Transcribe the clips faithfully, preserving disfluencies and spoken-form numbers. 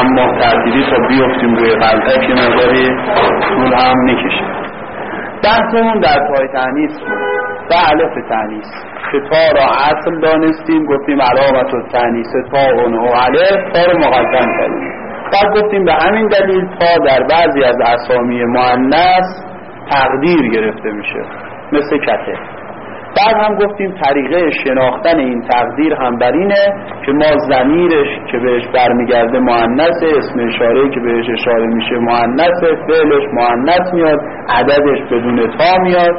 چند ماه تعطیلی تا بیفتیم روی غلطه که مقداری طول هم میکشه. بحثمون در تای تانیث و الف تانیث که تا را اصل دانستیم، گفتیم علامت التانیث تا اون و الف، تا رو مقدم کردیم. بعد گفتیم به همین دلیل تا در بعضی از اسامی مؤنث تقدیر گرفته میشه، مثل کته. بعد هم گفتیم طریقه شناختن این تقدیر هم بر اینه که ما ضمیرش که بهش برمیگرده مؤنث، اسم اشاره که بهش اشاره میشه مؤنث، فعلش مؤنث میاد، عددش بدون تا میاد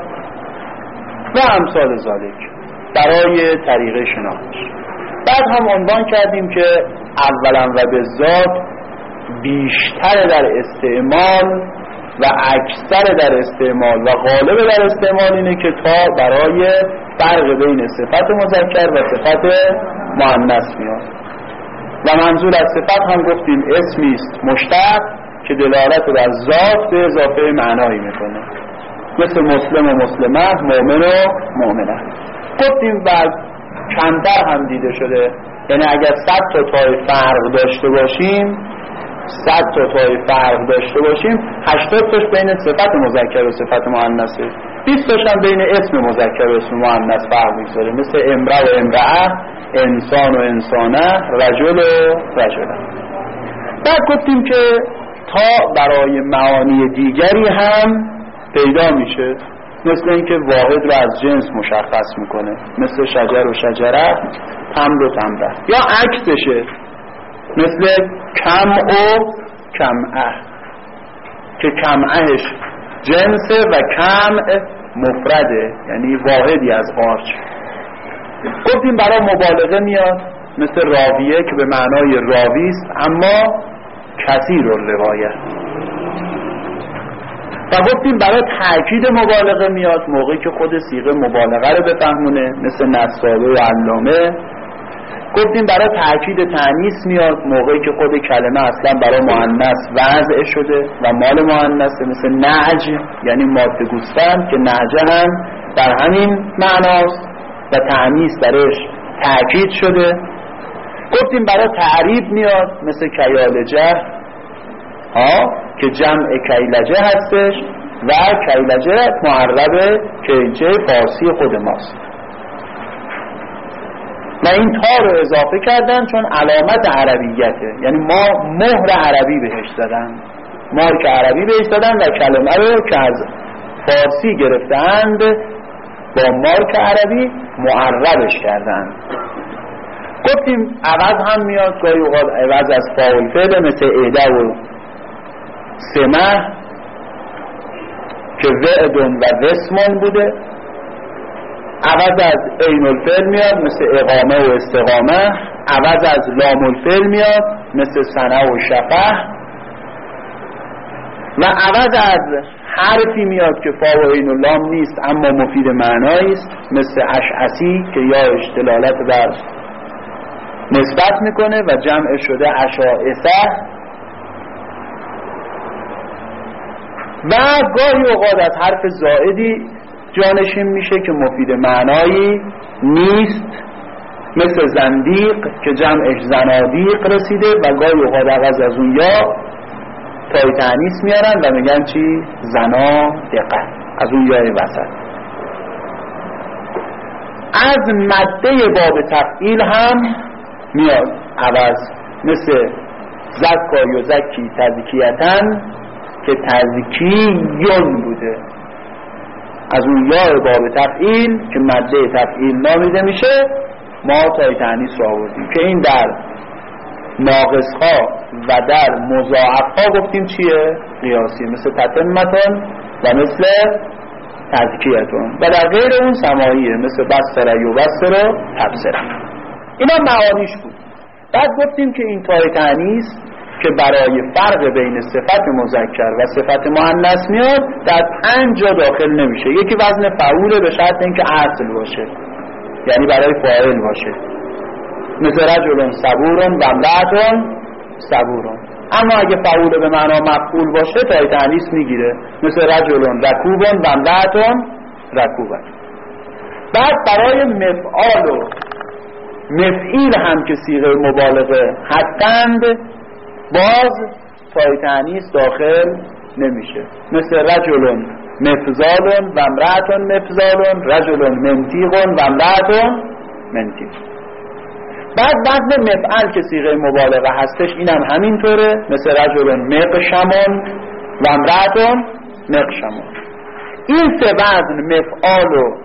و امثال ذالک برای طریقه شناختش. بعد هم عنوان کردیم که اولا و به ذات بیشتر در استعمال و اکثر در استعمال و غالب در استعمال اینه که تا برای فرق بین صفت مذکر و صفت مؤنث میاد و منظور از صفت هم گفتیم اسمی است مشتق که دلالت بر ذات به اضافه معنایی میکنه، مثل مسلم و مسلمه، مؤمن و مؤمنه. گفتیم بعد کمتر هم دیده شده، یعنی اگر صد تا تای فرق داشته باشیم صد تا تای فرق داشته باشیم هشتاد تاش بین صفت مذکر و صفت مؤنثه، بیست تاش هم بین اسم مذکر و اسم مؤنث فرق میذاره، مثل امرأ و امرأه، انسان و انسانه، رجل و رجله. بعد گفتیم که تا برای معانی دیگری هم پیدا میشه، مثل اینکه واحد رو از جنس مشخص میکنه، مثل شجر و شجره، تمر و تمره، یا عکسشه مثل کم و کمعه که کمعهش جنسه و کمع مفرده، یعنی واحدی از قارچ. گفتیم برای مبالغه میاد، مثل راویه که به معنای راوی است اما کثیر الروایه. و گفتیم برای تأکید مبالغه میاد موقعی که خود صیغه مبالغه رو بفهمونه، مثل نسابه و علامه. گفتیم برای تأکید تأنیث میاد موقعی که خود کلمه اصلا برای مؤنث وضع شده و مال مؤنثه، مثل نعج یعنی ماده گوسفند که نعجه هم در همین معناست و تأنیث درش تأکید شده. گفتیم برای تعریب میاد مثل کیالجه ها که جمع کیلجه هستش و کیلجه معرب کیلجه فارسی خود ماست و این تا رو اضافه کردن چون علامت عربیته، یعنی ما مهر عربی بهش دادن، مارک عربی بهش دادن و کلمه رو که از فارسی گرفتند با مارک عربی معربش کردن. گفتیم عوض هم میاد، گاهی اوقات عوض از فاعل فعل مثل عده و سمه که وعدون و وسمون بوده، عوض از عین الفعل میاد مثل اقامه و استقامه، عوض از لام الفعل میاد مثل سنه و شفه و عوض از حرفی میاد که فا و عین و لام نیست اما مفید معنایی است، مثل اشعسی که یاش دلالت بر نسبت میکنه و جمع شده اشاعثه. و گاهی اوقات از حرف زائدی جانشین میشه که مفید معنایی نیست، مثل زندیق که جمعش زنادیق رسیده و گاهی اوقات عوض از اون یا تای تأنیث میارن و میگن چی؟ زنادقه، از اون یای وسط. از ماده باب تفعیل هم میاد عوض، مثل زکا یا زکی تزکیتن که تزکیون بوده، از اون یا باب تفعیل که ماده تفعیل نامیده میشه ما تای تأنیث رو آوردیم که این در ناقصها و در مضاعفها گفتیم چیه؟ قیاسی، مثل تتمتون و مثل تزکیتون و در غیر اون سماعیه مثل بسره و بسره و تبصره. اینا معانیش بود. بعد گفتیم که این تای تأنیث که برای فرق بین صفت مذکر و صفت مؤنث میاد در پنج جا داخل نمیشه. یکی وزن فعوله به شرط اینکه اصل باشه، یعنی برای فاعل باشه، مثل رجلون صبورون و امرأتون صبورون. اما اگه فعول به معنا مفعول باشه تای تأنیث میگیره، مثل رجلون رکوبون و امرأتون رکوبن. بعد برای مفعال و مفعیل هم که صیغه مبالغه هستند باز تای تانیث داخل نمیشه. مثل رجلون مفضالون و امرأتون مفضالون، رجلون منطیقون و امرأتون منطیق. بعد وزن مفعل که صیغه مبالغه هستش اینم هم همینطوره، مثل رجلون مقشمون و امرأتون مقشمون. این سه وزن مفعال و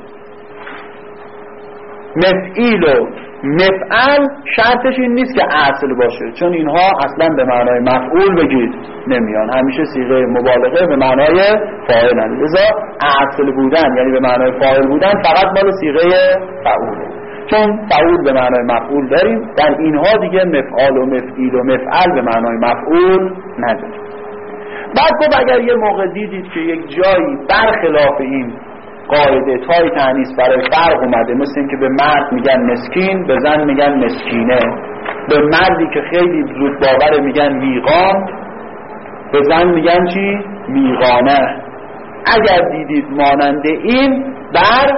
مفعیل و مفعل شرطش این نیست که اصل باشه، چون اینها اصلا به معنای مفعول بگید نمیان، همیشه صیغه مبالغه به معنای فاعلن. لذا اصل بودن یعنی به معنای فاعل بودن فقط مال صیغه فعوله، چون فعول به معنای مفعول داریم، در اینها دیگه مفعال و مفعیل و مفعل به معنای مفعول نداریم. بعد خب اگر یه موقع دیدید که یک جایی برخلاف این قاعده تای تانیث برای فرق اومده، مثل این که به مرد میگن مسکین، به زن میگن مسکینه، به مردی که خیلی زود باوره میگن میقام، به زن میگن چی؟ میقانه. اگر دیدید مانند این بر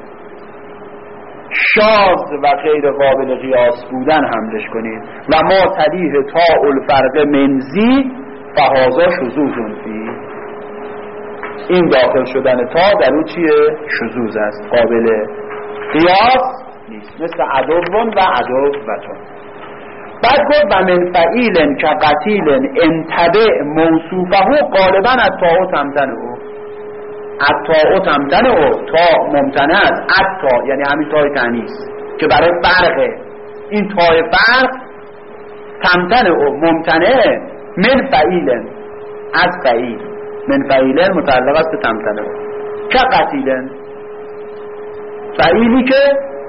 شاذ و غیر قابل قیاس بودن حملش کنید. و ما تلیه تا الفرق منزی فهازا شذوذ فی، این داخل شدن تا در اون چیه؟ شذوذ است، قابل قیاس نیست، مثل عدوون و عدوتون. بعد گفت و من فعیلن که قتیلن انتبع موصوفه غالبا التاء تمتن او، التاء تمتن او، تا ممتنع است، التا یعنی همین تای تانیث که برای فرقه، این تای فرق تمتن او ممتنع من فعیلن از فعیل، من فعیلن متعلق است به تمتنه که قتیلن، فعیلی که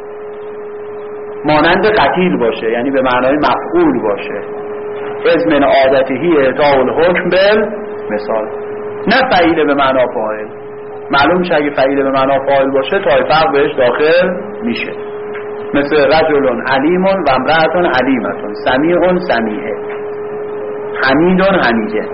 مانند قتیل باشه یعنی به معنای مفعول باشه. از من عادتهی اعطاء الحکم بل مثال، نه فعیل به معنا فاعل. معلوم میشه اگه فعیل به معنا فاعل باشه تای فرق بهش داخل میشه، مثل رجلون علیمون و امرأتون علیمتون، سمیعون سمیعه، حمیدون حمیده.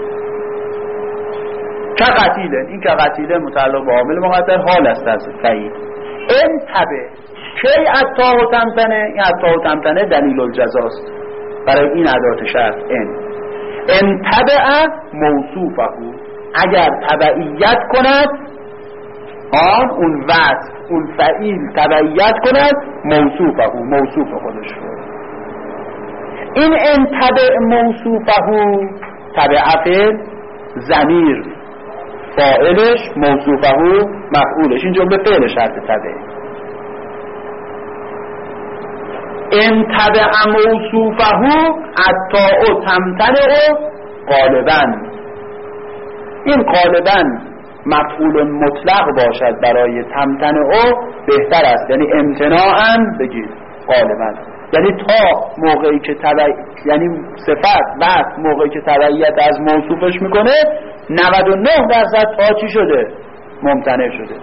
که قتیلن، این که قتیلن متعلق به عامل مقدر حال است از فعیل. انتبه کی التاء و تمتنه، این التاء و تمتنه دلیل الجزاست برای این ادات شرط. ان انتبه موصوفه، اگر تبعیت کند آن اون وصف اون فعیل تبعیت کند موصوفه، موصوف خودش رو. این انتبه موصوفه تبع فعل، ضمیر فاعلش، موصوفه مفعولش، این جمله فعل شرط تبع. انتبع موصوفه التاء تمتنع غالبا، این غالبا مفعول مطلق باشد برای تمتنع بهتر است، یعنی امتناعا بگید غالبا، یعنی تا موقعی که تبع، یعنی صفت بعد موقعی که تبعیت از موصوفش میکنه نود و نه درصد تا چی شده؟ ممتنع شده.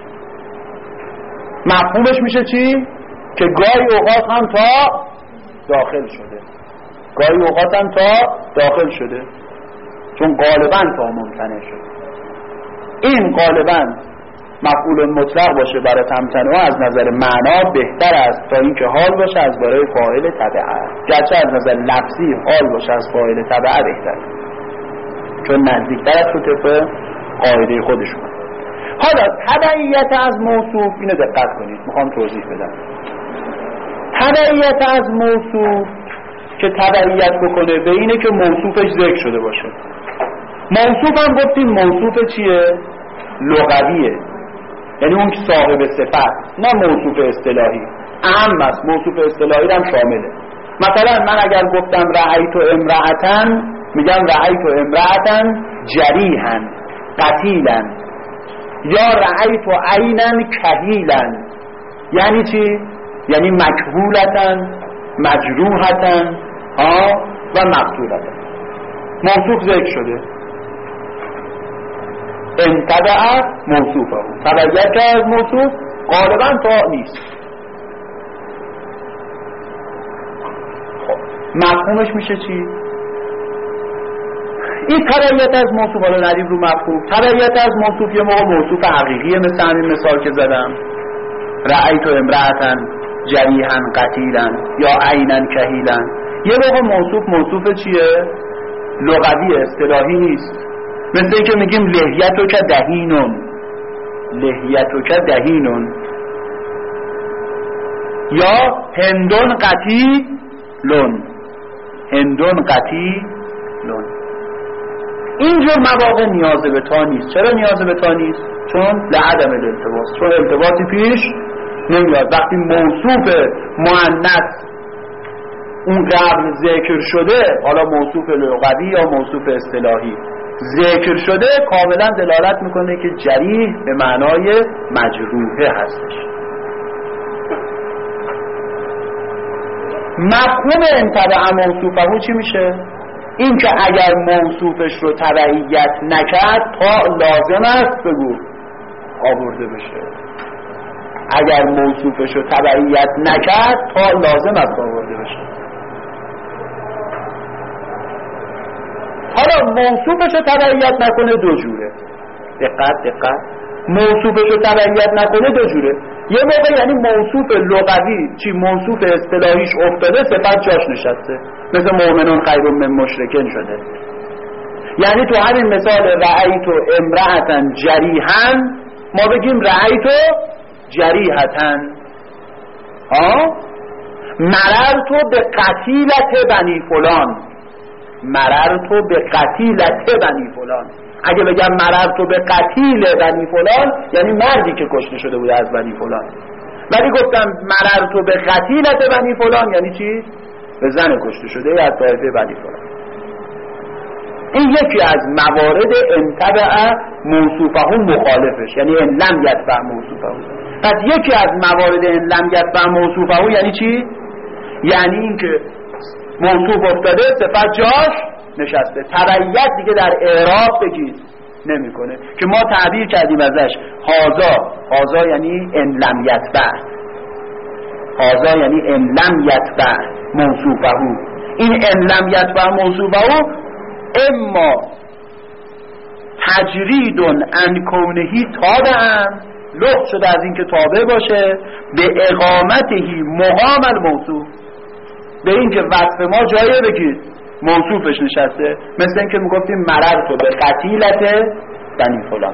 مفهومش میشه چی؟ که گاهی اوقات هم تا داخل شده، گاهی اوقات هم تا داخل شده، چون غالبا تا ممتنع شده. این غالبا مفعول مطلق باشه برای تمتنع از نظر معنا بهتر است تا اینکه حال باشه از برای فاعل تبعه، گرچه از نظر لفظی حال باشه از فاعل تبعه بهتر، چون نزدیکتر است تو طبق قاعده خودشون. حالا تبعیت از موصوف، اینو دقت کنید میخوام توضیح بدم. تبعیت از موصوف که تبعیت بکنه به اینه که موصوفش ذکر شده باشه. موصوف هم گفتیم موصوف چیه؟ لغویه، یعنی اون که صاحب صفت، نه موصوف اصطلاحی. اهم است، موصوف اصطلاحی هم شامله. مثلا من اگر گفتم رأیت امرأتن، میگم رأیت امرأتن جریحا قتیلا، یا رأیت عینا کحیلا، یعنی چی؟ یعنی مکحولتن، مجروحتن ها و مقتولتن. موصوف ذکر شده. انتبع موصوفه، تبعیت که از موصوف غالبا تا نیست. خب مفهومش میشه چی؟ این تبعیت از موصوف، حالا ندیم رو مفهوم. تبعیت از موصوف یه موقع موصوف حقیقیه، مثل همین مثال که زدم، رأیت امرأتن جریحا قتیلا یا عینا کحیلا. یه موقع موصوف موصوف چیه؟ لغوی اصطلاحی نیست. مثل این که میگیم لحیتو که دهینون، لحیتو که دهینون، یا هندون قتیلون، هندون قتیلون. اینجور مواقع نیاز به تا نیست. چرا نیاز به تا نیست؟ چون لعدم الالتباس، چون التباسی پیش نمیاد. وقتی موصوف مؤنث اون قبل ذکر شده، حالا موصوف لغوی یا موصوف اصطلاحی ذکر شده، کاملا دلالت میکنه که جریح به معنای مجروحه هستش. مفهوم انتبع موصوفه چی میشه؟ این که اگر موصوفش رو تبعیت نکرد تا لازم است بگو آورده بشه. اگر موصوفش رو تبعیت نکرد تا لازم است آورده بشه. حالا موصوفش رو تبعیت نکنه دو جوره. دقت دقت موصوفش رو تبعیت نکنه دو جوره. یه موقع یعنی موصوف لغوی چی موصوف اصطلاحیش افتاده، صفت جاش نشسته، مثل مؤمنون خیر من مشرکین شده. یعنی تو همین مثال رأیتو امرأة جریحا ما بگیم رأیتو جریحتن، ها مررتو به قتیلت بنی فلان، مررتو به قتیلت بنی فلان. اگه بگم مررتو به قتیل بنی فلان یعنی مردی که کشته شده بوده از بنی فلان، ولی گفتم مررتو به قتیلت بنی فلان یعنی چی؟ به زن کشته شده از طایفه بنی فلان. این یکی از موارد انتبع موصوفه مخالفش، یعنی ان لم یتبع موصوفه. پس یکی از موارد ان لم یتبع موصوفه یعنی چی؟ یعنی اینکه موصوف افتاده صفت جاش نشسته، تبعیت دیگه در اعراب بگید نمیکنه. که ما تعبیر کردیم ازش هازا، هازا یعنی ان لم یتبع، هازا یعنی ان لم یتبع موصوفه. این ان لم یتبع موصوفه اما تجرید عن کونهی تابعا، لغت شده از این که تابع باشه، به اقامتهی مقام الموصوف، به این که وصف ما جایه بگید موصوفش نشسته. مثل این که میگفتیم مررتو به قتیلت بنی فلان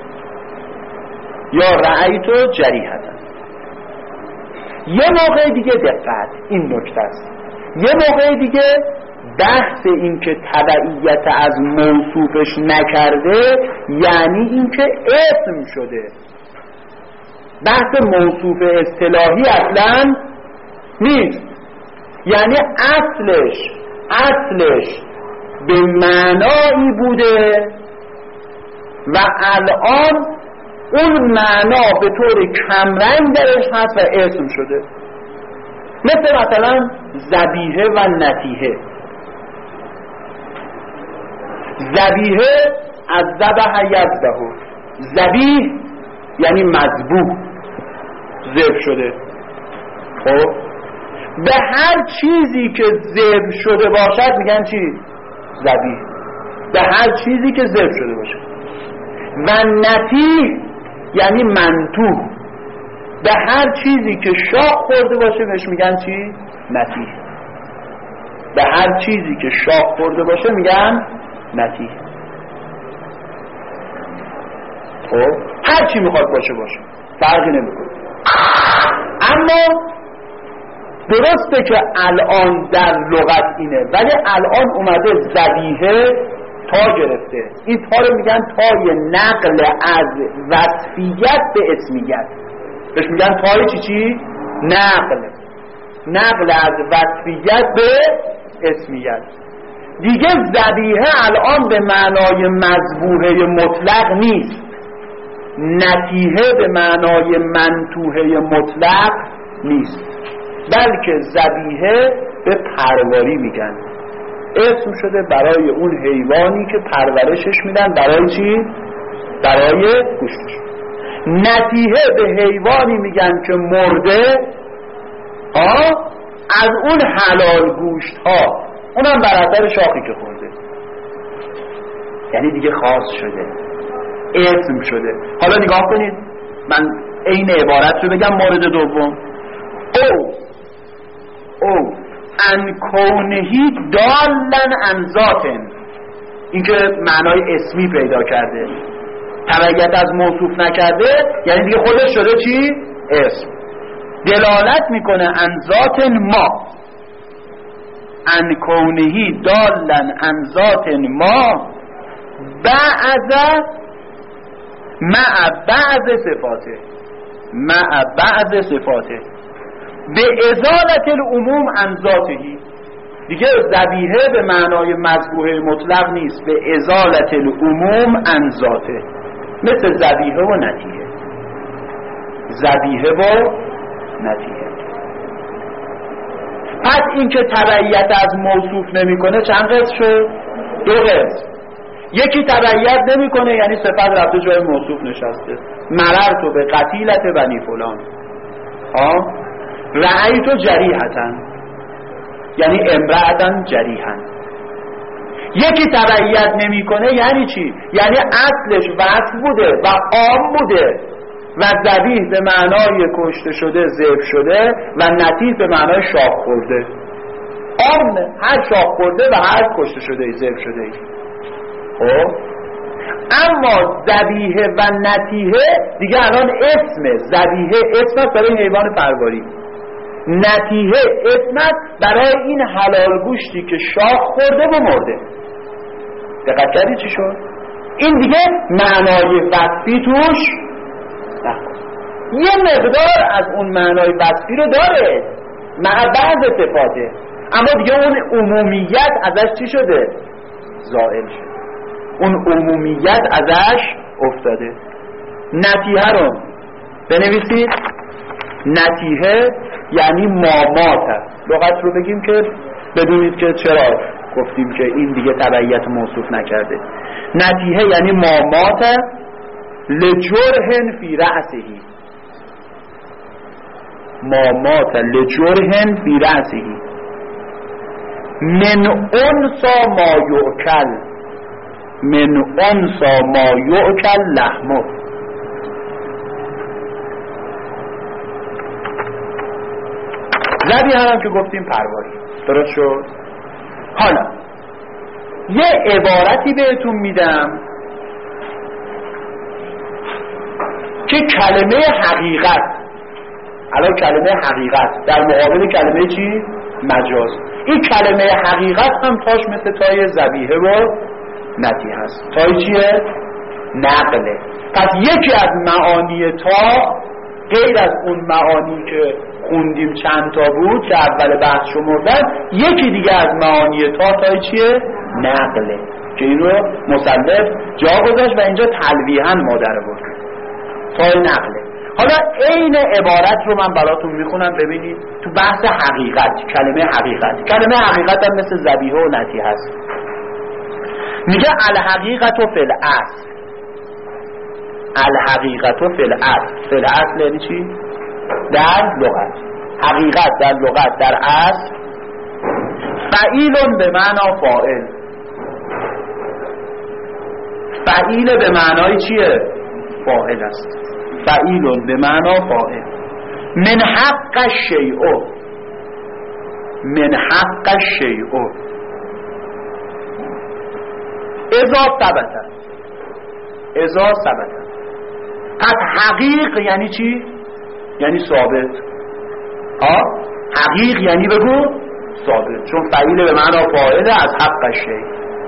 یا رأیتو جریحتن. یه موقع دیگه دقت، این نکته است، یه موقع دیگه بحث این که تبعیت از موصوفش نکرده یعنی این که اسم شده. بحث موصوف اصطلاحی اصلا نیست، یعنی اصلش اصلش به معنایی بوده و الان اون معنا به طور کمرنگ درش هست و اسم شده. مثل مثلا ذبیحه و نتیحه. ذبیحه از ذبح یذبح، ذبیح یعنی مذبوح، ذبح شده. خب به هر چیزی که ذبح شده باشد میگن چی؟ ذبیح. به هر چیزی که ذبح شده باشه. و نتیح یعنی منتوح، به هر چیزی که شاخ خورده باشه بهش میگن چی؟ نتیح. به هر چیزی که شاخ خورده باشه میگن نتیح. خب هر چی میخواد باشه باشه، فرقی نمیکنه. اما درسته که الان در لغت اینه، ولی الان اومده ذبیحه تا گرفته. این تا رو میگن تای نقل از وصفیت به اسمیت، بهش میگن تای چی چی؟ نقل، نقل از وصفیت به اسمیت. دیگه ذبیحه الان به معنای مذبوحه مطلق نیست، نتیحه به معنای منتوحه مطلق نیست، بلکه ذبیحه به پرواری میگن. اسم شده برای اون حیوانی که پرورشش میدن. برای چی؟ برای گوشتش. نتیحه به حیوانی میگن که مرده ها، از اون حلال گوشت ها، اونم بر اثر شاخی که خورده، یعنی دیگه خاص شده، اسم شده. حالا نگاه کنید، من این عبارت رو بگم. مورد دوم، او او ان کونهی دالن ان ذاتن این که معنای اسمی پیدا کرده. تبعیت از موصوف نکرده یعنی دیگه خودش شده چی؟ اسم. دلالت میکنه عن ذات ما، عن کونهی دالن عن ذات ما بعض مع بعض صفاته، مع بعض صفاته به ازالت العموم عن ذاتهی. دیگه ذبیحه به معنای مذبوح مطلق نیست، به ازالت العموم عن ذاته، مثل ذبیحه و نتیحه. ذبیحه و نتیحه. پس این که تبعیت از موصوف نمیکنه چند قسم شد؟ دو قسم. یکی تبعیت نمیکنه یعنی صفت رفته جای موصوف نشسته، مررت به قتیلت بنی فلان، ها رأیت جریحتن یعنی امرأتن جریحن. یکی تبعیت نمیکنه یعنی چی؟ یعنی اصلش وصف بوده و عام بوده و ذبیح به معنای کشته شده، ذبح شده و نتیح به معنای شاخ خورده. عام هر شاخ خورده و هر کشته شده، ذبح شده. خب اما ذبیحه و نتیحه دیگه الان اسمه. ذبیحه اسم است برای حیوان پرواری، نتیحه اسم است برای این حلال گوشتی که شاخ خورده و مرده. دقت کردی چی شد؟ این دیگه معنای وصفی توش نخواست. یه مقدار از اون معنای وصفی رو داره مع بعض صفاته، اما دیگه اون عمومیت ازش چی شده؟ زائل شده. اون عمومیت ازش افتاده. نتیحه رو بنویسید. نتیحه یعنی مامات. لغت رو بگیم که بدونید که چرا گفتیم که این دیگه تبعیت موصوف نکرده. نتیحه یعنی مامات لجرهن فی رأسهی، مامات لجرهن فی رأسهی من انسا ما یؤکل، من انسا ما یؤکل لحمه. ذبیحه هم که گفتیم پرواری. درست شد؟ حالا یه عبارتی بهتون میدم که کلمه حقیقت، الان کلمه حقیقت در مقابل کلمه چی؟ مجاز. این کلمه حقیقت هم تاش مثل تای ذبیحه و نتیحه هست. تای چیه؟ نقله. پس یکی از معانی تا غیر از اون معانی که خوندیم چند تا بود که اول بحث شمردن، یکی دیگه از معانی تا تای چیه؟ نقله، که این رو مصنف جا گذاشت و اینجا تلویحاً ما در آورد. تای نقله. حالا عین عبارت رو من براتون میخونم ببینید تو بحث حقیقت. کلمه حقیقت، کلمه حقیقت هم مثل ذبیحه و نتیحه هست. میگه الحقیقت فی الاصل، الحقیقت فی الاصل. فی الاصل یعنی چی؟ در لغت. حقیقت در لغت در اصل فعیل به معنا فاعل. فعیل به معنای چیه؟ فاعل است. فعیل به معنا فاعل. من حق الشیء، من حق الشیء اذا ثبت، اذا ثبت. پس حقیق یعنی چی؟ یعنی ثابت. ها حقیق یعنی بگو ثابت، چون فعیل به معنا فاعل از حق الشیء.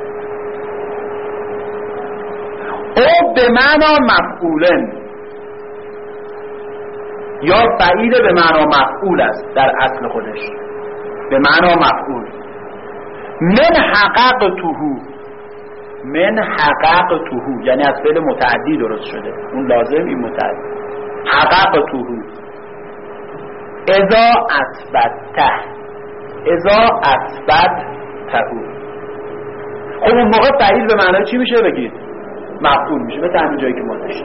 او به معنا مفعولن، یا فعیل به معنا مفعول است در اصل خودش، به معنا مفعول. من حققته، من حققته یعنی از فعل متعدی درست شده، اون لازم این متعدی. حققته اذا اثبته، اذا اثبته. خب اون موقع فعیل به معنای چی میشه بگید؟ مفعول میشه، مثل همین جایی که ما داشتیم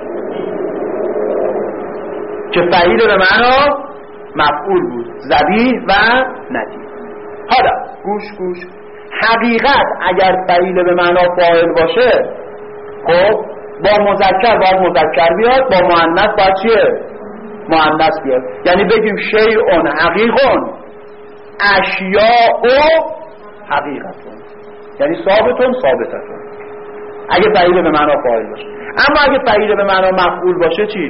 که فعیل به معنا مفعول بود، ذبیح و نتیح. حالا گوش گوش، حقیقت اگر فعیل به معنا فاعل باشه، خب با مذکر باید مذکر بیاد، با مؤنث باید چیه؟ مؤنث بیاد. یعنی بگیم شیء حقیقون، اشیاء حقیقتون، یعنی ثابتون ثابتتون. اگه فعیل به معنا فاعل باشه. اما اگه فعیل به معنا مفعول باشه چی؟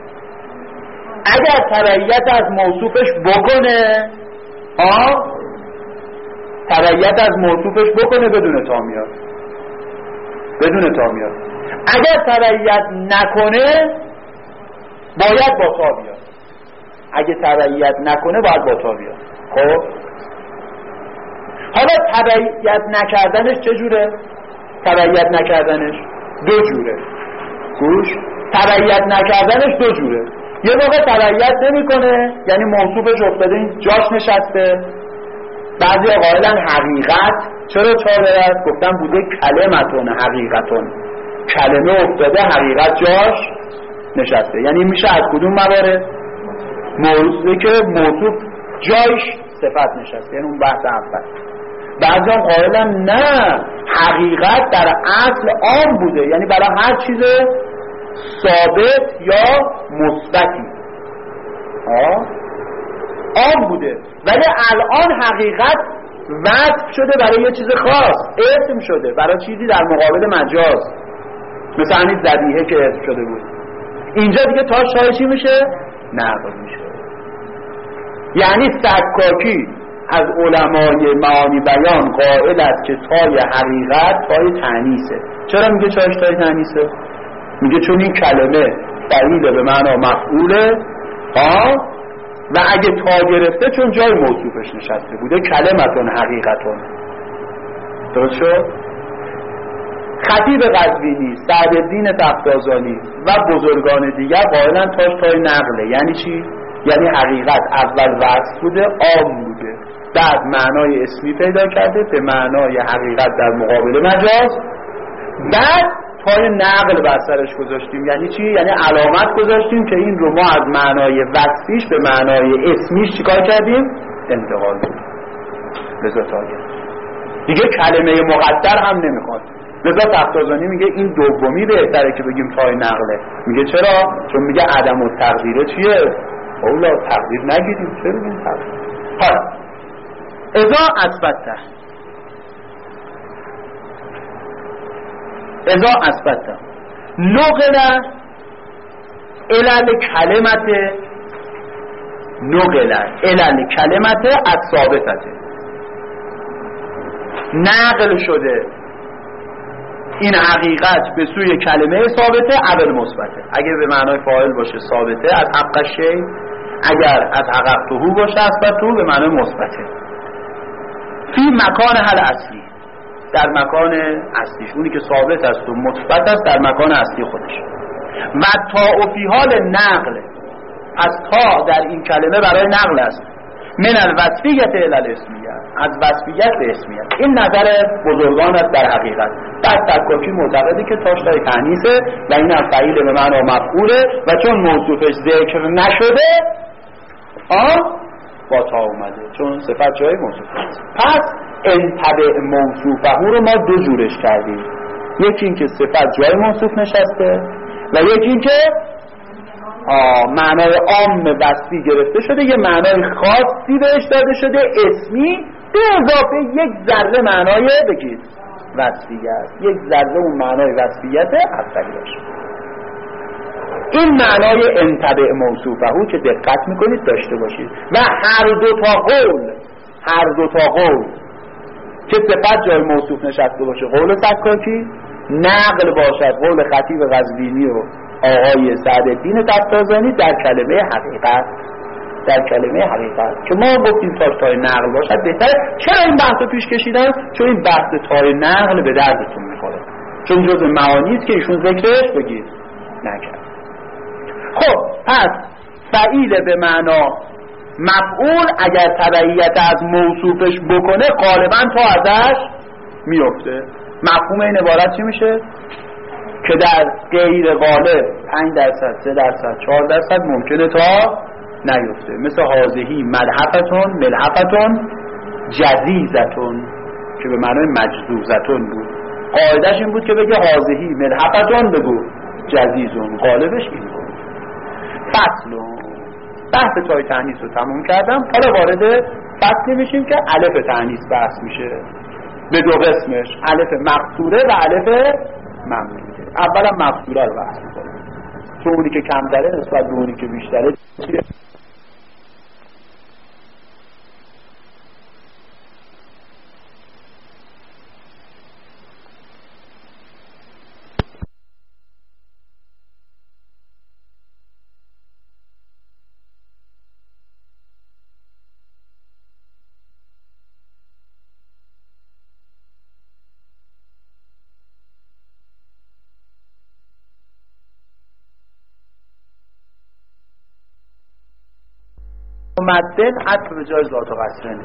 اگر تبعیت از موصوفش بکنه آه تبعیت از موصوفش بکنه بدون تا میاد، بدون تا میاد. اگر تبعیت نکنه باید با تا بیاد. اگه تبعیت نکنه باید با تا بیاد. خب حالا تبعیت نکردنش چجوره؟ تبعیت نکردنش دو جوره. گوش، تبعیت نکردنش دو جوره. یه موقع تبعیت نمی کنه، یعنی موصوفش افتاده این جاش نشسته. بعضی قائلن حقیقت. چرا چهار درست؟ گفتم بوده کلمتون حقیقتون، کلمه افتاده حقیقت جاش نشسته. یعنی میشه از کدوم موارد؟ موضوعی که موصوف جایش صفت نشسته، یعنی اون بحث اول. بعضی هم قائلن نه، حقیقت در اصل عام بوده، یعنی برای هر چیز ثابت یا مثبتی عام بوده، ولی الان حقیقت وصف شده برای یه چیز خاص، اسم شده برای چیزی در مقابل مجاز، مثل همین ذبیحه که اسم شده بود. اینجا دیگه تاش تای چی میشه؟ نقل میشه. یعنی سکاکی از علمای معانی بیان قائل است که تای حقیقت تای تانیثه. چرا میگه چاش تای تانیثه؟ میگه چون این کلمه فعیل به معنا مفعوله ها، و اگه تا گرفته چون جای موصوفش نشسته بوده کلمتون حقیقتون. درست شد؟ خطیب قزوینی، سعدالدین تفتازانی و بزرگان دیگر قائلن تاش تای نقله. یعنی چی؟ یعنی حقیقت اول وصف بوده، عام بوده، بعد معنای اسمی پیدا کرده به معنای حقیقت در مقابل مجاز، بعد پای نقل بر سرش گذاشتیم. یعنی چی؟ یعنی علامت گذاشتیم که این رو ما از معنای وصفیش به معنای اسمیش چیکار کردیم؟ انتقال دادیم. لذا تاگر دیگه کلمه مقدر هم نمیخواد. لذا تفتازانی میگه این دومی بهتره که بگیم تای نقله. میگه چرا؟ چون میگه عدم التقدیره چیه؟ اولا تقدیر نگیریم، چرا بگیم تقدیر؟ حالا اذا اثبته اذا اثبته نقل الال کلمت نقل الال کلمت از ثابتته، نقل شده این حقیقت به سوی کلمه ثابته اول مثبته. اگر به معنای فاعل باشه ثابته از حق شی، اگر از حققته باشه اثبته به معنای مثبته. فی مکان حل اصلی، در مکان اصلیش، اونی که ثابت است و مثبت است در مکان اصلی خودش. و تا فی حال نقل، از تا در این کلمه برای نقل است، من الوصفیت الی الاسمیه، از وصفیت به اسمیت. این نظر بزرگان است در حقیقت. در سکاکی معتقده که تاش تای تانیثه و این هم فعیل به معنا مفعوله و چون موصوفش ذکر نشده آه با تا اومده، چون صفت جای موصوف است. پس انتبع موصوفه رو ما دو جورش کردیم، یکی این که صفت جای موصوف نشسته و یکی این که معنای عام وصفی گرفته شده، یه معنای خاصی بهش داده شده اسمی، به اضافه یک ذره معنای بگید وصفیت، یک ذره اون معنای وصفیت اولیش. این معنای انتبع موصوفه که دقت میکنید داشته باشید. و هر دو تا قول، هر دو تا قول که صفت جای موصوف نشسته باشه قول سکاکی، نقل باشد قول خطیب قزوینی و آقای سعدالدین تفتازانی در کلمه حقیقت، در کلمه حقیقت که ما گفتیم تاش تای نقل باشد بهتره. چرا این بحث رو پیش کشیدن؟ چون این بحث تای نقل به دردتون میخوره، چون جز معانی است که ایشون ذکرش بگید نکرد. خب پس فعیل به معنا مفعول اگر تبعیت از موصوفش بکنه غالبا تا ازش میفته. مفهوم این عبارت چی میشه؟ که در غیر غالب پنج درصد، سه درصد، چهار درصد ممکنه تا نیفته. مثل هازهی ملحفتون ملحفتون جزیزتون که به معنای مجزوزتون بود. قاعدش این بود که بگه هازهی ملحفتون بگو جزیزون، غالبش این بود. فصلون بحث تای تانیث رو تموم کردم. حالا وارد فصلی میشیم که الف تانیث بحث میشه به دو قسمش، الف مقصوره و الف ممدوده. اولا مقصوره رو بحث می‌کنیم، تو اونی که کمتره نسبت به اونی که بیشتره چیه؟ مدن عطف به جای ذات و قصرن.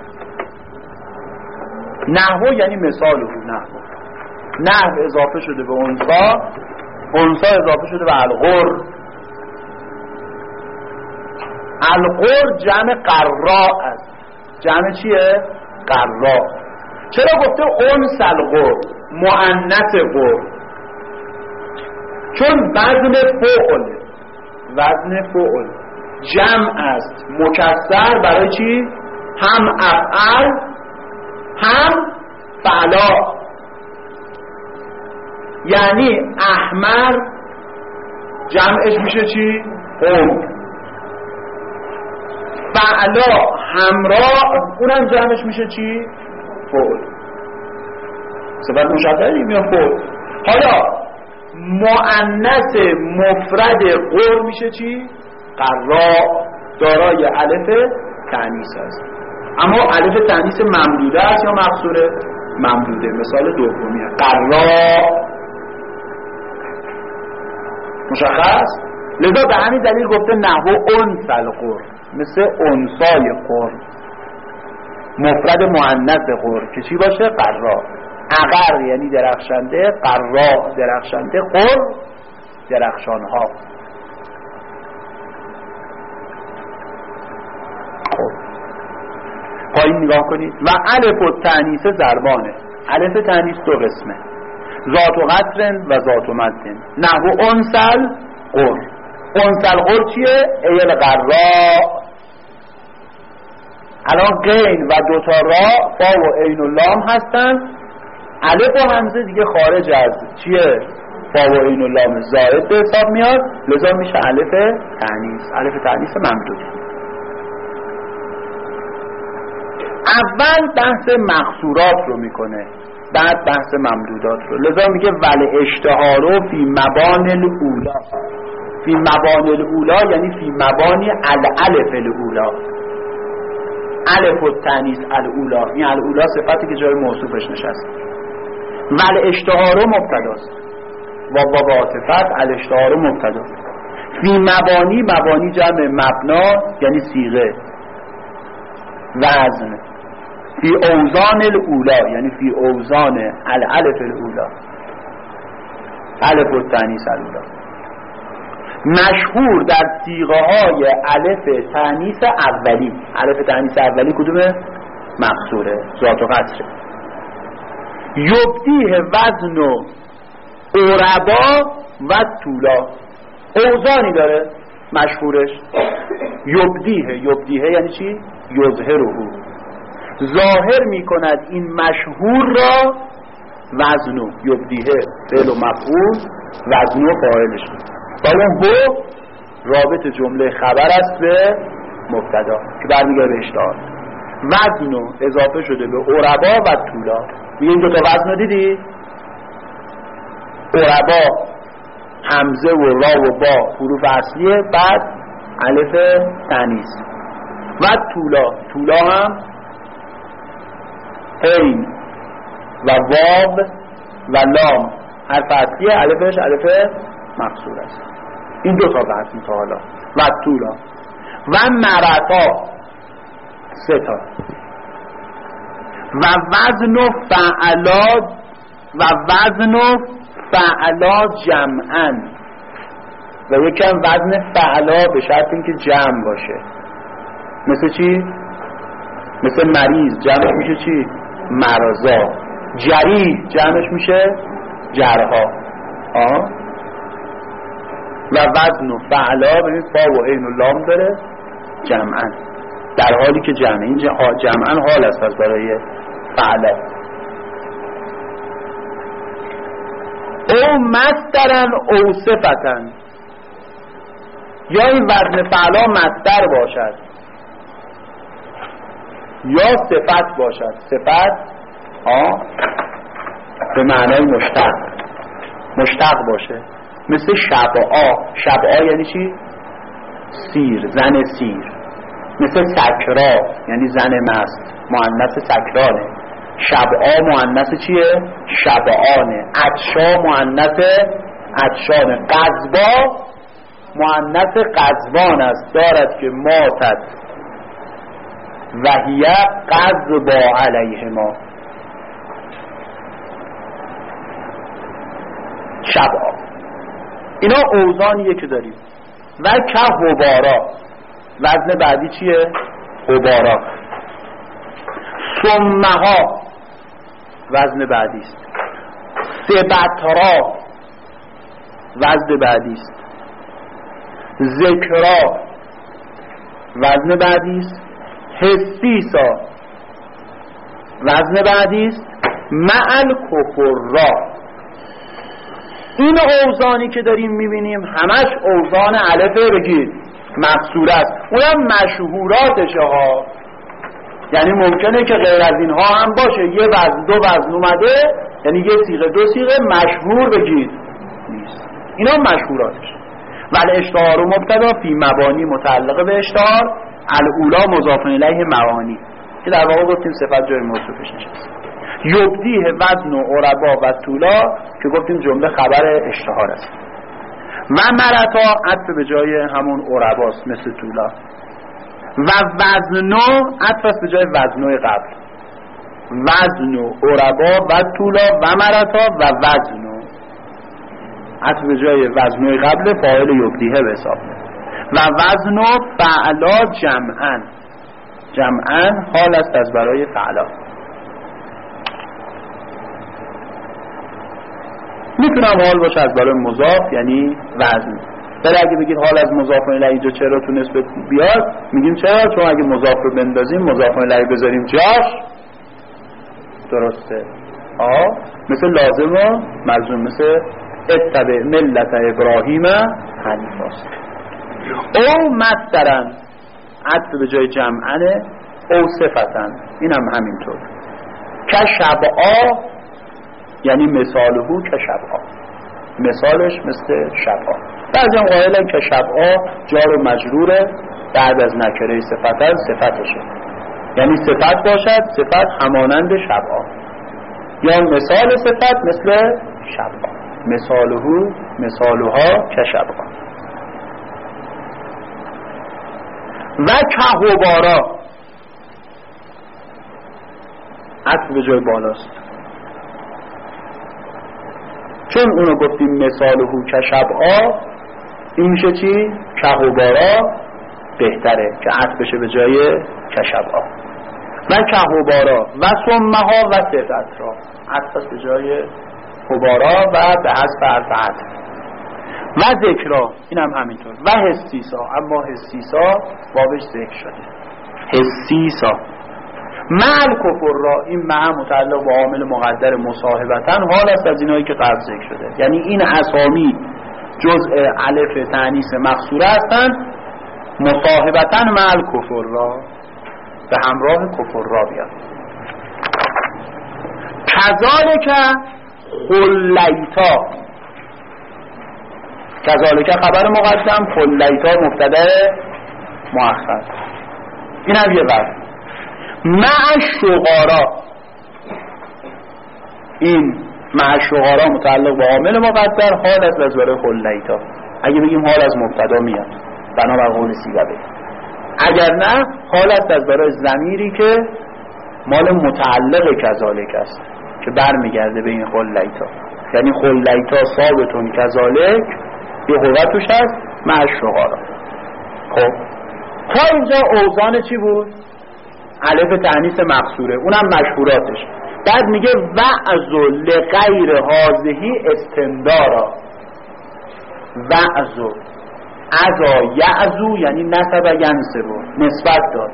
نحو یعنی مثال او نحو نحو اضافه شده به انثا، انثا اضافه شده به الغر. الغر جمع قراء است. جمع چیه؟ قراء. چرا گفته انث الغر مؤنث غر؟ چون وزن فعل وزن فعل جمع است مکسر برای چی؟ هم افعل هم فعلا. یعنی احمر جمعش میشه چی؟ حمر. فعلا همراه اونم جمعش میشه چی؟ فعل. صفت مشبهه میاد فعل. حالا مؤنث مفرد غر میشه چی؟ قراء، دارای الف تانیث است. اما الف تانیث ممدوده است یا مقصوره؟ ممدوده. مثال دومیه قراء. مشخص؟ لذا به همین دلیل گفته نحو انث الغر، مثل انثای غر، مفرد مؤنث غر که چی باشه؟ قراء. اغر یعنی درخشنده، قراء درخشنده، غر درخشانها. پایین نگاه کنید. و الف و تانیث ضربانه. الف تانیث دو قسمه، ذات و قصر و ذات و مدن. نحو انسل غر. انسل غر چیه؟ ایل قراء. الان قین و دوتا را فا و عین و لام هستن. الف و همزه دیگه خارج از چیه؟ فا و عین و لام زائد به حساب میاد، لذا میشه الف تانیث. الف تانیث ممدود. اول بحث مقصورات رو میکنه، بعد بحث ممدودات رو. لذا میگه ول اشتهارو فی مبان الاولا. فی مبان الاولا یعنی فی مبانی الالف الاولا. الف و تانیث الاولا، این الاولا صفتی که جای موصوفش نشست. ول اشتهارو مبتداست و با عاطفت الاشتهارو مبتدا. فی مبانی، مبانی جمع مبنا یعنی صیغه وزن. فی اوزان الاولا یعنی فی اوزان الالف الاولا، الف و تانیث الاولا. مشهور در صیغه های الف تانیث اولی. الف تانیث اولی کدومه؟ مقصوره، ذات و قصره. یبدیه وزن و اوربا و طولا. اوزانی داره مشهورش. یبدیه، یبدیه یعنی چی؟ یظهره، ظاهر می کند این مشهور را. وزنو یبدیه فعل و مفعول، وزنو فاعلش و اون هو رابط جمله خبر است به مبتدا که برمیگرده به اشتهار. وزنو اضافه شده به اوربا و طولا. میگه این دوتا وزنو دیدی؟ اوربا همزه و را و با حروف اصلیه، بعد الف تانیث. و طولا، طولا هم عین و واو و لام حرف اصلیه، الفش الف مقصور است. این دو تا بحث میشه حالا. و طولا و مرتا سه تا. و وزن و فعلا و وزن و فعلا جمعا. و یکم وزن فعلا به شرط اینکه جمع باشه. مثل چی؟ مثل مریض جمعش میشه چی؟ مرضا. جریح جمعش میشه جرها. آه و وزن و فعلا ببین فا و عین و لام داره جمعا، در حالی که جمع این جمعا حال است از برای فعلا. او مصدرن او صفتن، یا این وزن فعلا مصدر باشد یا صفت باشد. صفت ها به معنای مشتق مشتق باشه، مثل شبعا. شبعا یعنی چی؟ سیر، زن سیر. مثل سکرا یعنی زن مست، مؤنث سکرانه. شبعا مؤنث چیه؟ شبعانه. عطشا مؤنث عطشانه. قضبا مؤنث قضبان است، دارد که ماتت وهیه قضبا علیهما. شبعا. اینا اوزانیه که داریم. و که حبارا، وزن بعدی چیه؟ حبارا. سمها وزن بعدی است. سبترا وزن بعدی است. ذکرا وزن بعدی است. حسیسا وزن بعدی است. معل کفرا. این اوزانی که داریم میبینیم همش اوزان الفه بگید مقصوره است. اونم مشهوراتشه ها، یعنی ممکنه که غیر از اینها هم باشه. یه وزن دو وزن اومده، یعنی یه صیغه دو صیغه مشهور بگید نیست. اینا مشهوراتشه. ولی اشتهار و مبتدا فی مبانی متعلقه به اشتهار، الاولا مضاف الیه معانی، که در واقع گفتیم صفت جای موصوفش نشست. یبدیه وزن و عربا و طولا که گفتیم جمله خبر اشتهار است. و مرتا عطف به جای همون عرباست مثل طولا. و وزنو عطف است به جای وزنوی قبل. وزنو عربا و طولا و مرتا و وزنو عطف به جای وزنوی قبل، فاعل یبدیه به حساب. و وزنو فعلا جمعن، جمعن حال است از برای فعلا. میتونم حال باشه از برای مضاف یعنی وزن. ولی اگه بگید حال از مضاف الیه اینجا چرا تو نسبت بیاد، میگیم چرا؟ چون اگه مضاف رو بندازیم مضاف الیه بذاریم جاش درسته. آه مثل لازم و ملزوم، مثل اتبع ملت ابراهیم حنیفاست. او مصدرن عطف به جای جمعنه، او صفتن این هم همینطور. که شبعا یعنی مثالهو که شبعا، مثالش مثل شبعا. بعضی هم قائلن که شبعا جار و مجروره، بعد از نکره صفتن صفتشه، یعنی صفت باشد صفت همانند شبعا، یا مثال صفت مثل شبعا. مثالهو مثالها که شبعا. و که حبارا عطف به جای بالاست، چون اونو گفتیم مثالهو که شبعا، این میشه چی؟ که حبارا بهتره که عطف بشه به جای که شبعا. و که حبارا و سمها و صفت را عطف به جای حبارا و به حذف حرف عطف. و ذکرا این هم همینطور. و حسیسا، اما حسیسا بابش ذکر شده. حسیسا مع کفر را، این مع متعلق به عامل مقدر مصاحبتن حال است از اینایی که قبل ذکر شده. یعنی این اسامی جزء الف تانیث مقصوره هستند، مصاحبتن مع کفر را، به همراه کفر را بیاد. کذالک خلیتا، کذالک خبر مقدم، خلیتا مبتدا مؤخر. این هم یه وقت. مع شغارا، این مع شغارا متعلق به عامل مقدر حال است از برای خلیتا. اگه بگیم حال از مبتدا میاد بنابر قول سیبوی، اگر نه حال است از برای ضمیری که مال متعلق کذالک است که برمیگرده به این خلیتا. یعنی خلیتا ثابتون کذالک یه هو توش هست مع شغارا. خب تا اینجا اوزان چی بود؟ الف تانیث مقصوره، اونم مشهوراتش. بعد میگه وعظو لغیر هازهی استندارا. وعظو عزا یعزو یعنی نسب ینسبو، نسبت داد.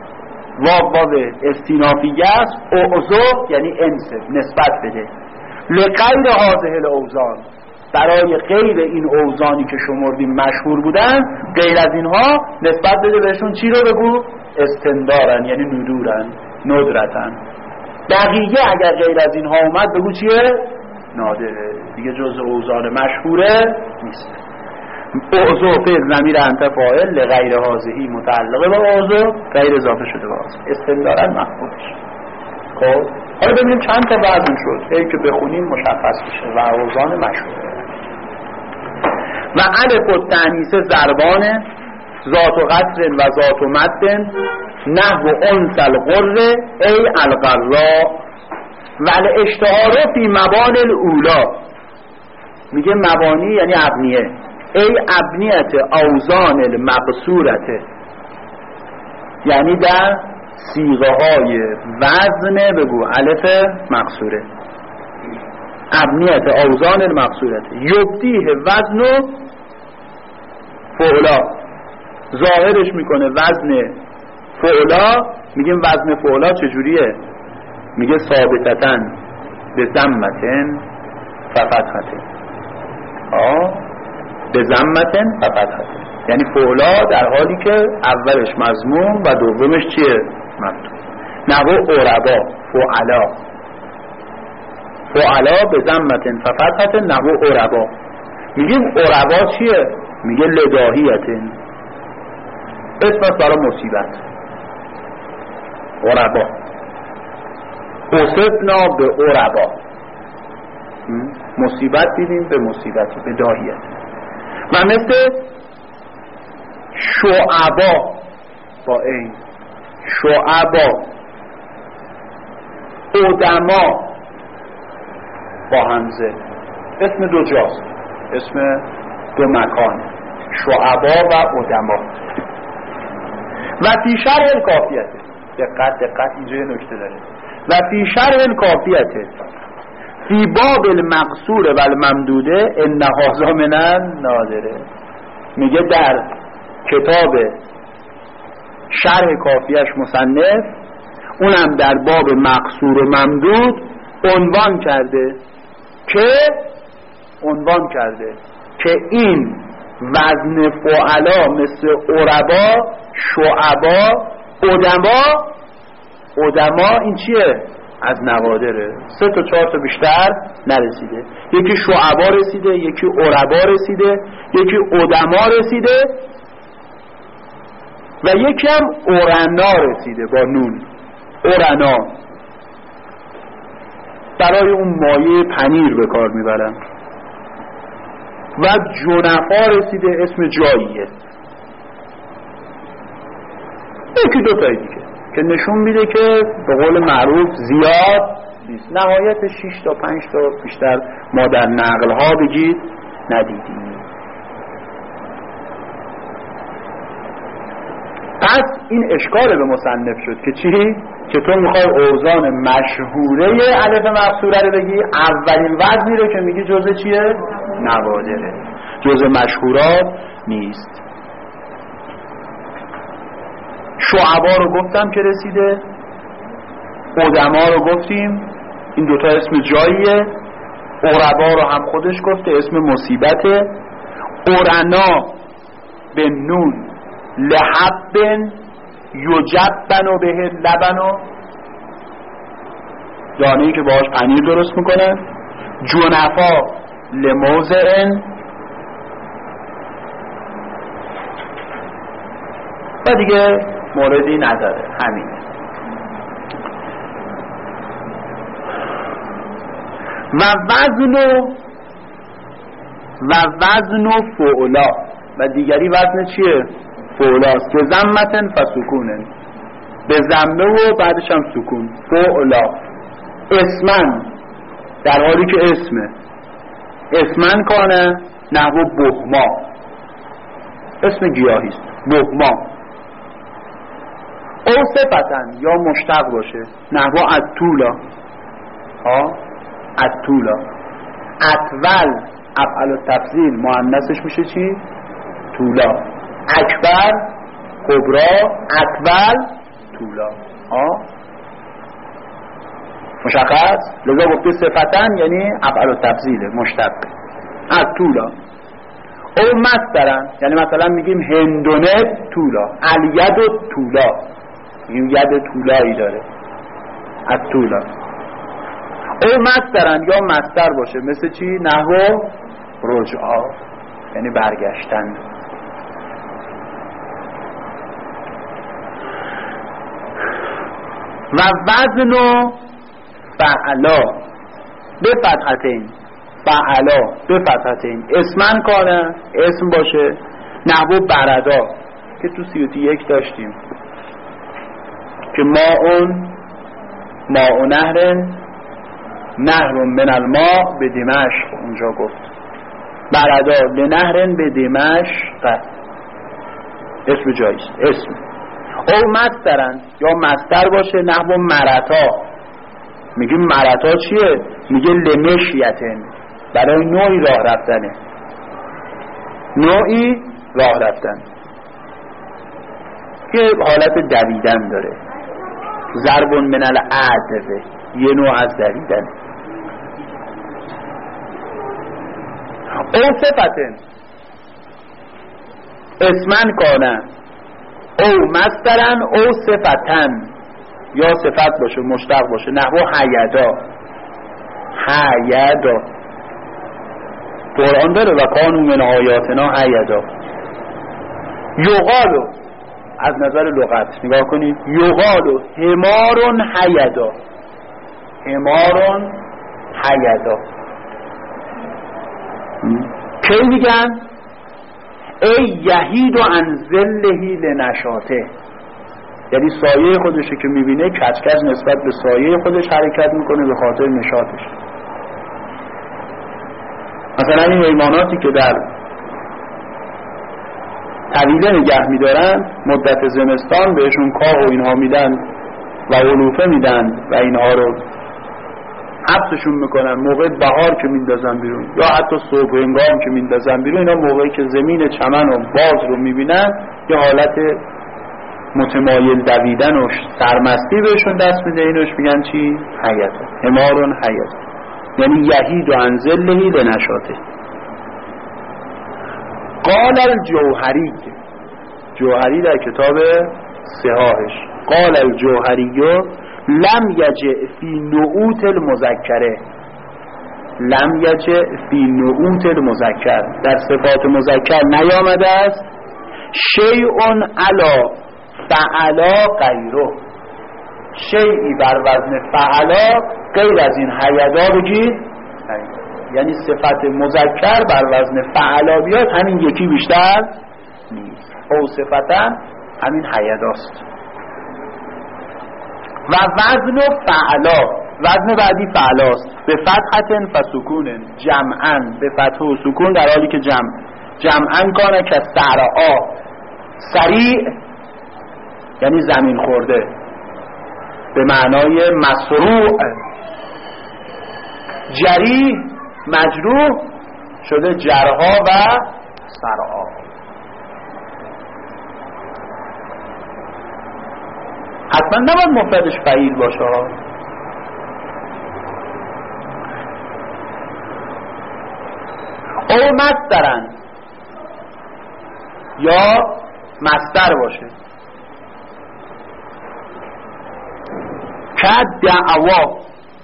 واو واو استینافیه است. اعزو یعنی انسب، نسبت بده. لغیر هذه الاوزان، برای غیر این اوزانی که شمردیم مشهور بودن، غیر از اینها نسبت بده بهشون چی رو بگو؟ استندارن، یعنی ندورن، ندرتن. بقیه اگر غیر از اینها اومد بگو چیه؟ نادره، دیگه جز اوزان مشهوره نیست. اوضو فعل ضمیر انت فاعل لغیر هذه متعلقه با اوضو، غیر اضافه شده به هذه، استندارن مفعولش. خب حالا ببینیم چند تا وزن شد، هی که بخونیم مشخص میشه. و اوزان مشهوره. و الف التانیث ضربان ذات و قصر و ذات و مد نحو انس القر ای القراء و الاشتهار فی مبان الاولا. میگه مبانی یعنی ابنیه. ای ابنیت اوزان المقصورته، یعنی در صیغه های وزن بگو الف مقصوره، ابنیت اوزان المقصورته یبدیه وزن فعلا، ظاهرش میکنه وزن فعلا. میگیم وزن فعلا چجوریه؟ میگه ثابتتن به ضمتن ففتحتن، آه به ضمتن ففتحتن، یعنی فعلا در حالی که اولش مضموم و دومش چیه؟ مفتوح. نحو عربا فعلا، فعلا به ضمتن ففتحتن نحو عربا. میگیم عربا چیه؟ میگه لداهیتن، اسم است برای مصیبت. عربا اصبنا به عربا، مصیبت دیدیم به مصیبت، به داهیت. و مثل شعبا با این، شعبا ادما با همزه، اسم دو جاست، اسم دو مکان، شعبا و ادما. و فی شرح الکافیته، دقت دقت اینجا یه نکته داره. و فی شرح الکافیته فی باب المقصور و الممدوده ان هذا من النادره. میگه در کتاب شرح کافیش مصنف، اونم در باب مقصور و ممدود عنوان کرده که عنوان کرده که این وزن فعلا مثل عربا، شعبا، ادما، ادما این چیه؟ از نوادره. سه تا چهار تا بیشتر نرسیده. یکی شعبا رسیده، یکی عربا رسیده، یکی ادما رسیده و یکی هم اورنا رسیده با نون. اورنا برای اون مایه پنیر به کار میبرن. و جنفا رسیده، اسم جاییه. یکی دو تایی دیگه که نشون میده که به قول معروف زیاد نیست. نهایت شش تا پنج تا بیشتر ما در نقل ها بگید ندیدیم. پس این اشکال به مصنف شد که چی؟ که تو میخوای اوزان مشهوره الف مقصوره رو بگی، اولین وزنی رو که میگی جزء چیه؟ نوادره، جزء مشهورات نیست. شعبا رو گفتم که رسیده، ادما رو گفتیم این دوتا اسم جاییه، عربا رو هم خودش گفته اسم مصیبته، اورنا به نون لحبن یجبن به لبن، دانه‌ای که باهاش پنیر درست میکنن، جنفا لموزن و دیگه موردی نداره. همین. و وزن و وزن فعلا و دیگری وزن چیه؟ فعلاست که ضمتن فسکونن، به ضمه و بعدش هم سکون. فعلا اسمن در حالی که اسمه، اسمن کانه نحو بهما، اسم گیاهیست بهما. او صفتن یا مشتق باشه نحو اتولا، ها اتولا. اتول افعل التفضیل مؤنثش میشه چی؟ تولا. اکبر کبرا، اتول تولا. ها مشخص. لذا گفته صفتن یعنی افعل التفضیل مشتق از طولا. او مصدرن یعنی مثلا میگیم هندونه طولا، الید و طولا، میگیم ید طولایی داره از طولا. او مصدرن یا مصدر باشه مثل چی؟ نحو رجعا یعنی برگشتن. و وزن و فعلا به فتحتین، فعلا به فتحتین اسمن کانه اسم باشه، نحو بردا که تو سیوتی یک داشتیم که ما اون ما و نهرن نهر من الماء به دمشق اونجا گفت بردا لنهرن به دمشق اسم جایز اسم. او مصدرن یا مصدر باشه نحو مرتا، میگیم مرتا چیه؟ میگه لمشیتن برای نوعی راه رفتنه، نوعی راه رفتن که حالت دویدن داره. ضرب من العدو یه نوع از دویدن. او صفتن اسمن کانه او مصدرن او صفتن یا صفت باشه مشتق باشه نحو حیدا، حیدا قرآن داره و کانوا من آیاتنا حیدا. یقالو از نظر لغت نگاه کنید، یقالو حمارون حیدا، حمارون حیدا کی میگن؟ ای یهید و انزلهی لنشاته، یعنی سایه خودشه که میبینه کچکچ نسبت به سایه خودش حرکت میکنه به خاطر نشاطش. مثلا این حیواناتی که در طویله نگه میدارن مدت زمستان بهشون کاه و اینها میدن و علوفه میدن و اینها رو حبسشون میکنن، موقع بهار که میندازن بیرون یا حتی صبح هنگام که میندازن بیرون، اینا موقعی که زمین چمن و باز رو میبینن یه حالت متمایل دویدن و سرمستی بهشون دست میده، اینوش میگن چی؟ حیات، حمارون حیات یعنی یهید و انزلهی لنشاته. قال الجوهری، جوهری در کتاب صحاحش قال الجوهری لم یجع فی نعوت المذکره، لم یجع فی نعوت المذکر در صفات مذکر نیامده است شیء علی فعلا غیره، شیئی بر وزن فعلا غیر از این حیدا بگید، یعنی صفت مذکر بر وزن فعلا بیاد همین یکی بیشتر نیست. او صفتا همین حیداست. و وزن فعلا، وزن بعدی فعلاست به فتحتن فسکونن جمعا، به فتح و سکون در حالی که جمع، جمعا کانه که سرعا، سریع یعنی زمین خورده به معنای مسروع، جریح مجروح شده جرها و سرعا. حتما نباید مفردش فعیل باشه. او مصدرن یا مصدر باشه که دعوا،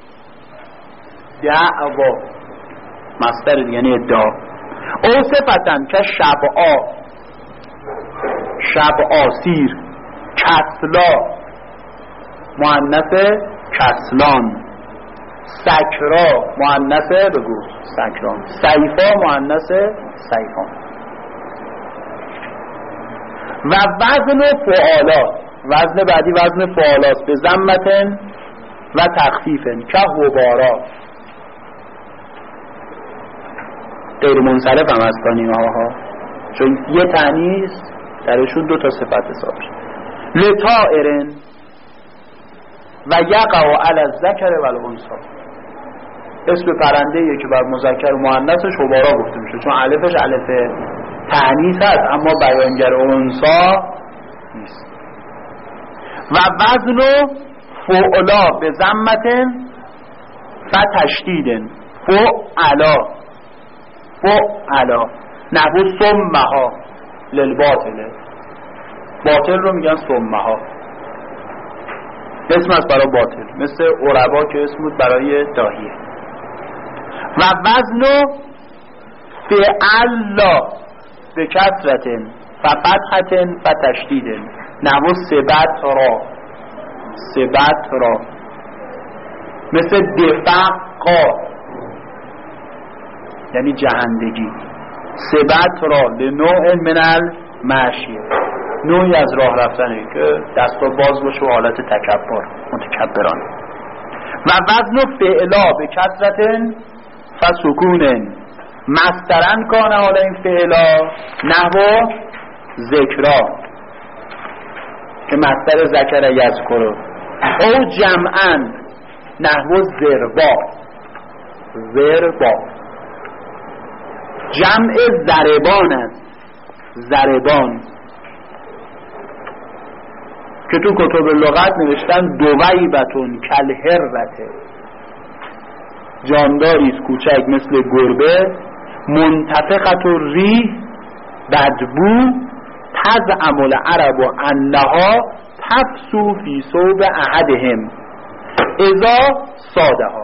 دعوا مصدر یعنی ادعا. او صفتن که شبعا، شبعا سیر، کسلا مؤنث کسلان، سکرا مؤنث بگو سکران، سیفا مؤنث سیفان. و وزن فعالا، وزن بعدی وزن فعالاست به ضمتن و تخفیفن که حبارا، غیر منصرف هم از کنیم ها، چون یه تانیث درشون دو تا صفت حساب شد. لطائرن و یقع علی الذکر و الانثی، اسم پرنده‌ایه که بر مذکر و مؤنثش حبارا گفته میشه چون الفش الف تانیث هست اما بیانگر انثی نیست. و وزن فعلا به ضمتن فتشدیدن فعلا فعلا نحو سمها للباطله، باطل رو میگن سمها، اسم از برای باطل، مثل عربا که اسم بود برای داهیه. و وزن فعلا به کسرتن ففتحتن فتشدیدن نحو سبت را سبت را، مثل دفقا یعنی جهندگی، سبت را لنوع من المشی، نوعی از راه رفتنه که دستا باز باشه و حالت تکبر متکبرانه. و وزن فعلا به کسرتن فسکونن مسترن کانه، حالا این فعلا نحو ذکرا که مستر ذکر یذکر، او جمعن نحو زربا زربا، جمع زربان است، زربان که تو کتب لغت نوشتن دویبتون کلهرته، جانداریست کوچک مثل گربه، منتفقت و ریح بدبو، تزعم العرب انها تفسو فی ثوب احدهم اذا صادها،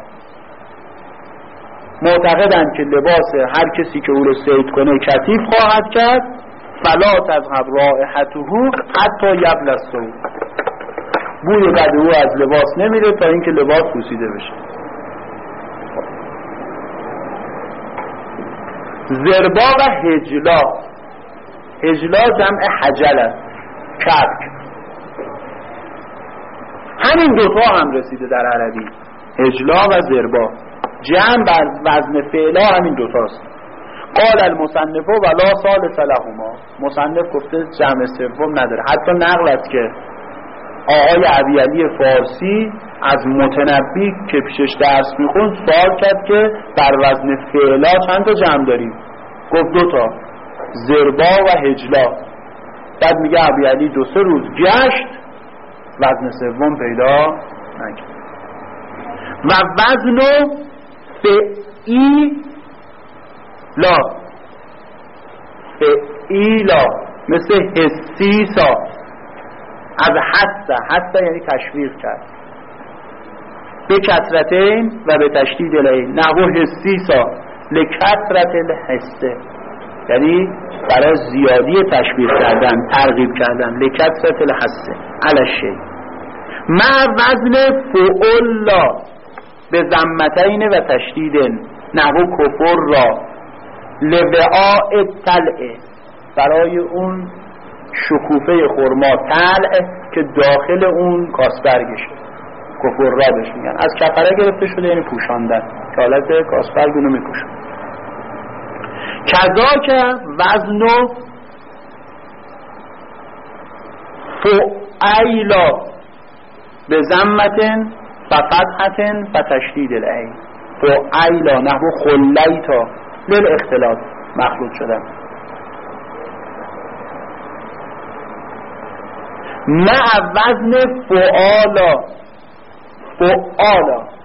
معتقدند که لباس هر کسی که او رو صید کنه کثیف خواهد کرد، فلا تذهب رائحته حتی یبل الثوب، بوی بد او از لباس نمیره تا اینکه لباس پوسیده بشه. زربا و هجلا، هجلا جمع حجل است، کبک، همین دوتا هم رسیده در عربی، هجلا و زربا، جمع بر وزن فعلا همین دوتاست. قال المصنف ولا ثالث لهما، مصنف گفته جمع سوم نداره. حتی نقل است که آقای ابی علی فارسی از متنبی که پیشش درس میخوند سوال کرد که بر وزن فعلا چند تا جمع داریم؟ گفت دو تا، زربا و هجلا. بعد میگه ابی علی دو سه روز گشت وزن سوم پیدا نکرد. و وزن فعیلا، فعیلا مثل حسیسا، از حسه، حسه یعنی تشویق کرد، به کسرتین و به تشدید العین نحو حسیسا لکسرت الحسه، یعنی برای زیادی تشویق کردن، ترغیب کردن، لکسرت الحسه علی شیء. مع وزن فعلا به ضمتین و تشدیدن نحو کفر را لوعاء الطلع، برای اون شکوفه خرما، طلع که داخل اون کاسبرگشه، کفر را بهش میگن، از کفره گرفته شده یعنی پوشاندن، که حالت کاسبرگ اونو میپوشن. کذا که وزن فعیلا به ضمتن ففتحتن فتشدید العین، فعیلا نحو خلیتا للاختلاط مخلوط شدن. مع وزن فعالا، فعالا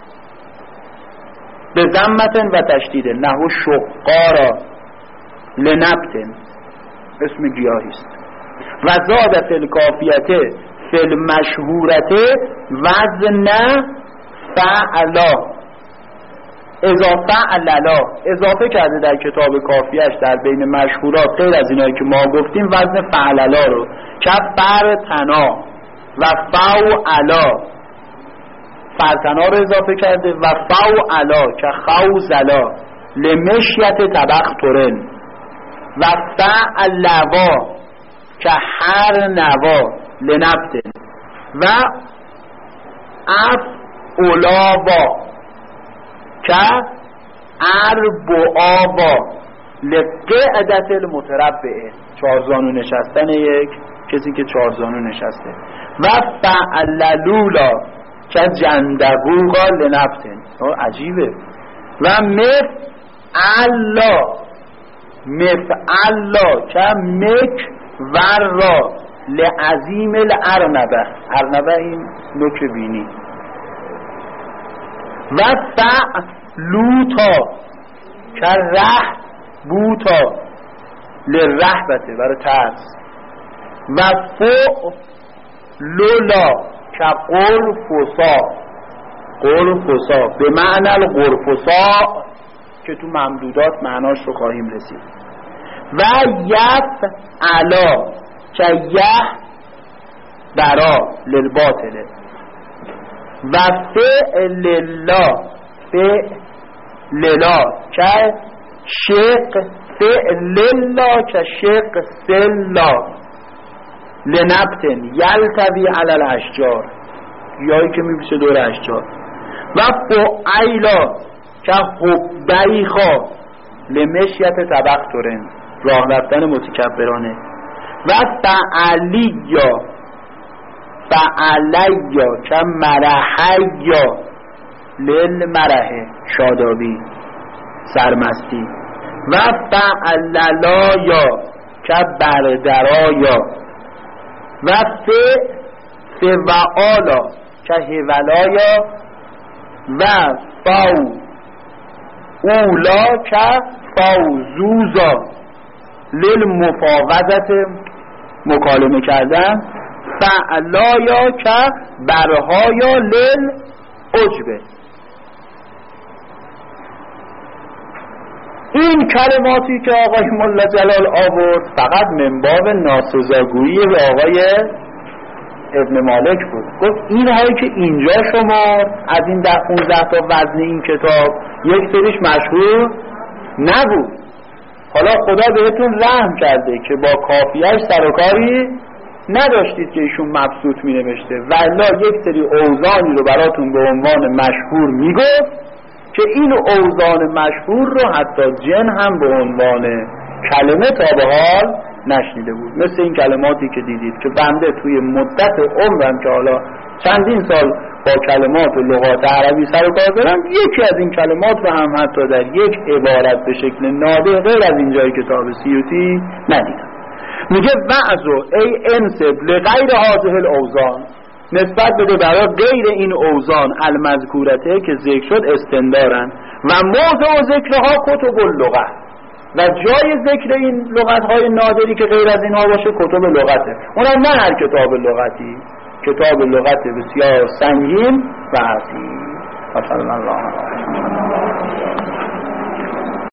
به ضمتن و تشدید نحو شقارا لنبتن، اسم گیاهیست. و زاد فی الکافیته فی المشهورته وزن فعلا، اضافه عللا، اضافه کرده در کتاب کافیش در بین مشهورات غیر از اینایی که ما گفتیم وزن فعللا رو، که فرتنا و فوعلا، فرتنا رو اضافه کرده، و فوعلا که خوزلا لمشیت تبخترن، و فعلوا که هر نوا لنبتن، و افعلاوا که اربعاوا لقعدت المتربعه، چهارزانو نشستن یک کسی که چهارزانو نشسته، و فعللولا که جندبوغا لنبتن، عجیبه. و مفعلا، مفعلا که مک ورا لعظیم الارنبه، ارنبه این نوک بینی. و فعلوتا که ره بوتا لرهبته برای ترس و فعلولا که قرفصا قرفصا به معنی القرفصا که تو ممدودات معناش رو خواهیم رسید و یفعلا که یه برا للباطله و فعللا فعللا که شق فعللا که شق سلا لنبتن یلتوی علی الاشجار یایی که میبیشه دور اشجار و فعیلا که حبیخا لمشیت تبخترن راه رفتن متکبرانه و فعلیا فعلیا که مرحیا للمرحه شادابی سرمستی و فعللایا که بردرایا و فعالا که هولایا و فاو اولا که فاوزوزا للمفاوضت مکالمه کردن فعلایا که برهایا لل عجبه. این کلماتی که آقای ملا جلال آورد فقط من باب ناسزاگویی به آقای ابن مالک بود. گفت این هایی که اینجا شما از این ده پونزده تا وزن این کتاب یک سریش مشهور نبود، حالا خدا بهتون رحم کرده که با کافیهش سر و کاری نداشتید که ایشون مبسوط می نوشته ولی یک سری اوزانی رو براتون به عنوان مشهور می گفت که این اوزان مشهور رو حتی جن هم به عنوان کلمه تا به حال نشنیده بود. مثل این کلماتی که دیدید که بنده توی مدت عمرم که حالا چندین سال با کلمات و لغات عربی سر و کار دارم یکی از این کلمات رو هم حتی در یک عبارت به شکل نادر غیر از اینجای کتاب سیوطی ندیدم. میگه وعظو ای انسب لغیر هذه الاوزان، نسبت بده برای غیر این اوزان المذکورته که ذکر شد استندارن و موضع ذکرها کتب اللغه و جای ذکر این لغت‌های نادری که غیر از اینها باشه کتب لغته، اونم نه هر کتاب لغتی، کتاب لغت بسیار سنگین و حسین. صلی الله علیه